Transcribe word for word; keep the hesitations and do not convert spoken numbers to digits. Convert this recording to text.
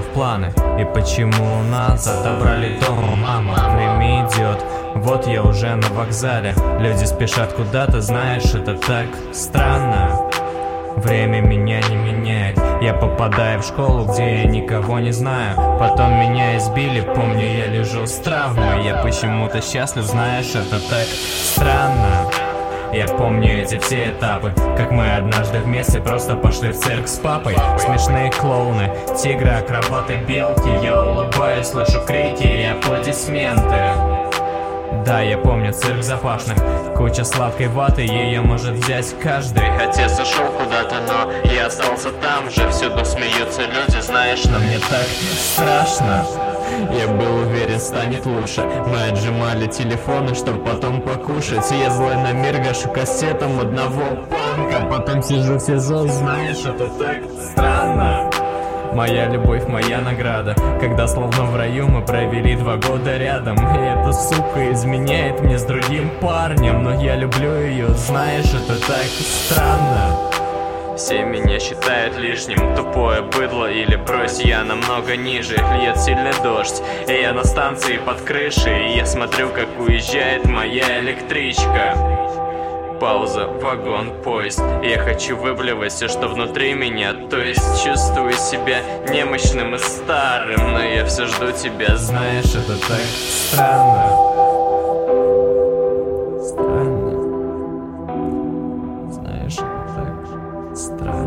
планы? И почему у нас отобрали дом? Мама, время идет, вот я уже на вокзале. Люди спешат куда-то, знаешь, это так странно. Время меня не меняет. Я попадаю в школу, где я никого не знаю. Потом меня избили, помню, я лежу с травмой. Я почему-то счастлив, знаешь, это так странно. Я помню эти все этапы, как мы однажды вместе просто пошли в цирк с папой. Смешные клоуны, тигры, акробаты, белки. Я улыбаюсь, слышу крики и аплодисменты. Да, я помню цирк запашных, куча сладкой ваты, ее может взять каждый. Отец ушел куда-то, но я остался там же. Всюду смеются люди, знаешь, но мне так страшно. Я был уверен, станет лучше. Мы отжимали телефоны, чтоб потом покушать. Я злой на мир, гашу кассетом одного панка. Потом сижу в СИЗО, знаешь, это так странно. Моя любовь, моя награда. Когда словно в раю мы провели два года рядом. И эта сука изменяет мне с другим парнем. Но я люблю ее, знаешь, это так странно. Все меня считают лишним, тупое быдло или брось, я намного ниже. Льет сильный дождь, и я на станции под крышей. И я смотрю, как уезжает моя электричка. Пауза, вагон, поезд. Я хочу выблевать все, что внутри меня. То есть чувствую себя немощным и старым. Но я все жду тебя, знаешь, это так странно. Странно. Знаешь, это так странно.